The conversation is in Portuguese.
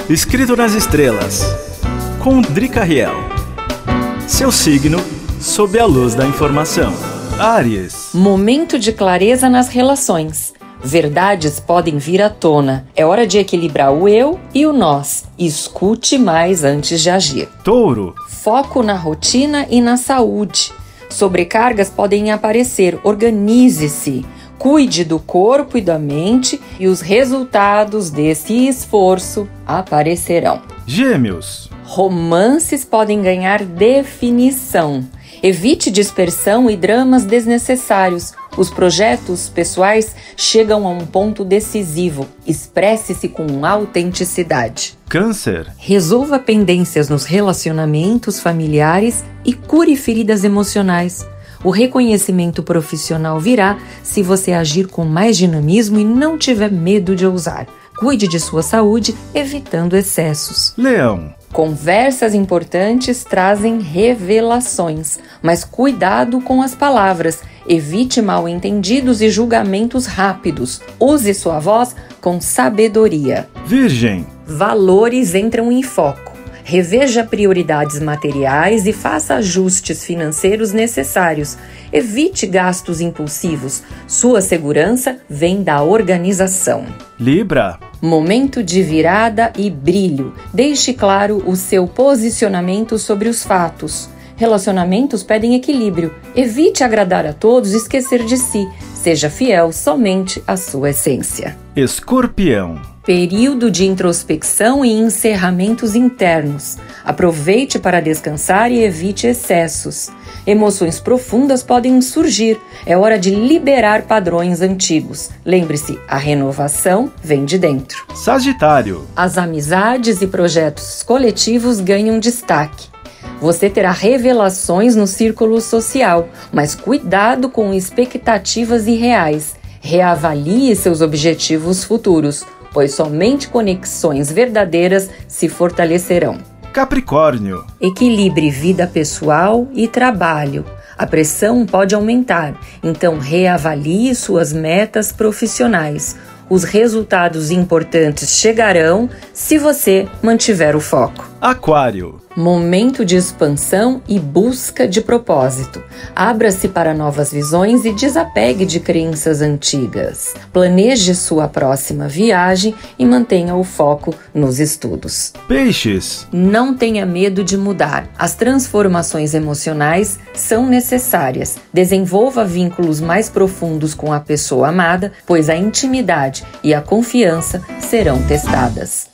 Escrito nas Estrelas, com Drica Riel. Seu signo sob a luz da informação. Áries. Momento de clareza nas relações. Verdades podem vir à tona. É hora de equilibrar o eu e o nós. Escute mais antes de agir. Touro. Foco na rotina e na saúde. Sobrecargas podem aparecer. Organize-se. Cuide do corpo e da mente e os resultados desse esforço aparecerão. Gêmeos. Romances podem ganhar definição. Evite dispersão e dramas desnecessários. Os projetos pessoais chegam a um ponto decisivo. Expresse-se com autenticidade. Câncer. Resolva pendências nos relacionamentos familiares e cure feridas emocionais. O reconhecimento profissional virá se você agir com mais dinamismo e não tiver medo de ousar. Cuide de sua saúde, evitando excessos. Leão. Conversas importantes trazem revelações, mas cuidado com as palavras. Evite mal-entendidos e julgamentos rápidos. Use sua voz com sabedoria. Virgem. Valores entram em foco. Reveja prioridades materiais e faça ajustes financeiros necessários. Evite gastos impulsivos. Sua segurança vem da organização. Libra. Momento de virada e brilho. Deixe claro o seu posicionamento sobre os fatos. Relacionamentos pedem equilíbrio. Evite agradar a todos e esquecer de si. Seja fiel somente à sua essência. Escorpião. Período de introspecção e encerramentos internos. Aproveite para descansar e evite excessos. Emoções profundas podem surgir. É hora de liberar padrões antigos. Lembre-se, a renovação vem de dentro. Sagitário. As amizades e projetos coletivos ganham destaque. Você terá revelações no círculo social, mas cuidado com expectativas irreais. Reavalie seus objetivos futuros, pois somente conexões verdadeiras se fortalecerão. Capricórnio. Equilibre vida pessoal e trabalho. A pressão pode aumentar, então reavalie suas metas profissionais. Os resultados importantes chegarão se você mantiver o foco. Aquário. Momento de expansão e busca de propósito. Abra-se para novas visões e desapegue de crenças antigas. Planeje sua próxima viagem e mantenha o foco nos estudos. Peixes. Não tenha medo de mudar. As transformações emocionais são necessárias. Desenvolva vínculos mais profundos com a pessoa amada, pois a intimidade e a confiança serão testadas.